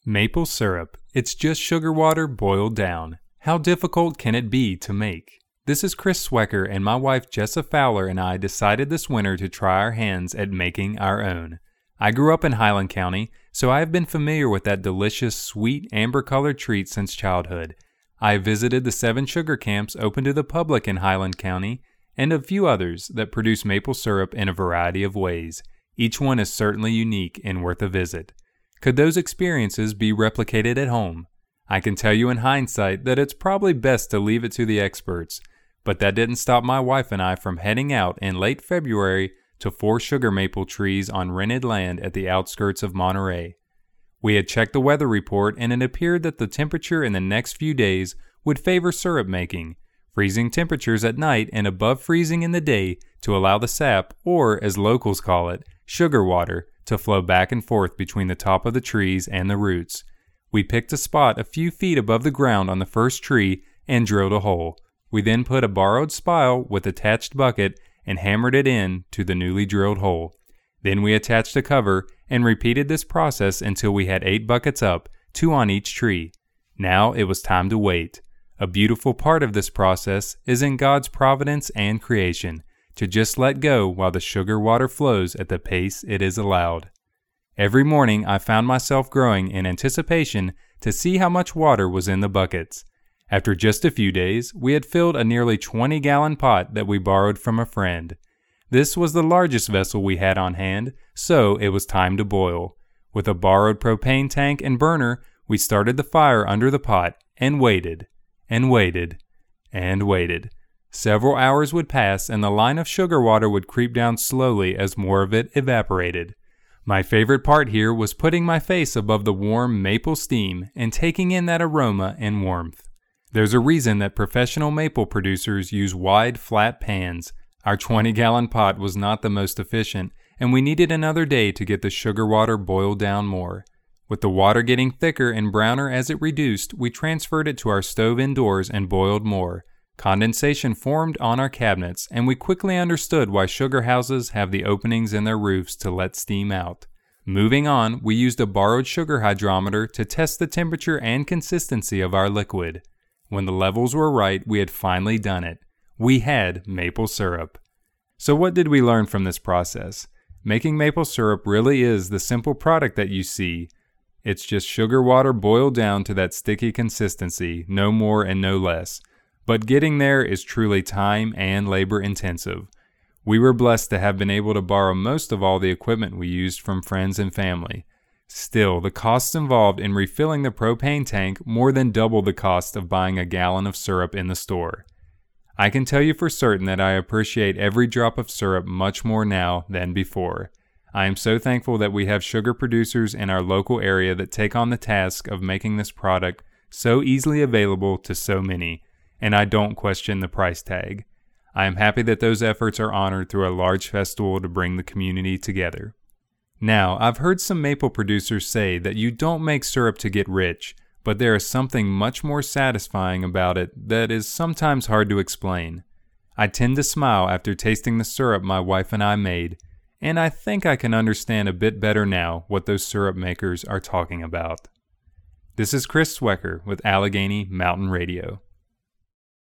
Maple syrup. It's just sugar water boiled down. How difficult can it be to make? This is Chris Swecker, and my wife Jessa Fowler and I decided this winter to try our hands at making our own. I grew up in Highland County, so I have been familiar with that delicious, sweet, amber-colored treat since childhood. I have visited the 7 sugar camps open to the public in Highland County, and a few others that produce maple syrup in a variety of ways. Each one is certainly unique and worth a visit. Could those experiences be replicated at home? I can tell you in hindsight that it's probably best to leave it to the experts, but that didn't stop my wife and I from heading out in late February to 4 sugar maple trees on rented land at the outskirts of Monterey. We had checked the weather report, and it appeared that the temperature in the next few days would favor syrup making, freezing temperatures at night and above freezing in the day to allow the sap, or as locals call it, sugar water, to flow back and forth between the top of the trees and the roots. We picked a spot a few feet above the ground on the first tree and drilled a hole. We then put a borrowed spile with attached bucket and hammered it in to the newly drilled hole. Then we attached a cover and repeated this process until we had 8 buckets up, 2 on each tree. Now it was time to wait. A beautiful part of this process is in God's providence and creation, to just let go while the sugar water flows at the pace it is allowed. Every morning I found myself growing in anticipation to see how much water was in the buckets. After just a few days, we had filled a nearly 20-gallon pot that we borrowed from a friend. This was the largest vessel we had on hand, so it was time to boil. With a borrowed propane tank and burner, we started the fire under the pot and waited, and waited, and waited. Several hours would pass and the line of sugar water would creep down slowly as more of it evaporated. My favorite part here was putting my face above the warm maple steam and taking in that aroma and warmth. There's a reason that professional maple producers use wide, flat pans. Our 20-gallon pot was not the most efficient, and we needed another day to get the sugar water boiled down more. With the water getting thicker and browner as it reduced, we transferred it to our stove indoors and boiled more. Condensation formed on our cabinets, and we quickly understood why sugar houses have the openings in their roofs to let steam out. Moving on, we used a borrowed sugar hydrometer to test the temperature and consistency of our liquid. When the levels were right, we had finally done it. We had maple syrup. So what did we learn from this process? Making maple syrup really is the simple product that you see. It's just sugar water boiled down to that sticky consistency, no more and no less. But getting there is truly time and labor intensive. We were blessed to have been able to borrow most of all the equipment we used from friends and family. Still, the costs involved in refilling the propane tank more than double the cost of buying a gallon of syrup in the store. I can tell you for certain that I appreciate every drop of syrup much more now than before. I am so thankful that we have sugar producers in our local area that take on the task of making this product so easily available to so many, and I don't question the price tag. I am happy that those efforts are honored through a large festival to bring the community together. Now, I've heard some maple producers say that you don't make syrup to get rich, but there is something much more satisfying about it that is sometimes hard to explain. I tend to smile after tasting the syrup my wife and I made, and I think I can understand a bit better now what those syrup makers are talking about. This is Chris Swecker with Allegheny Mountain Radio.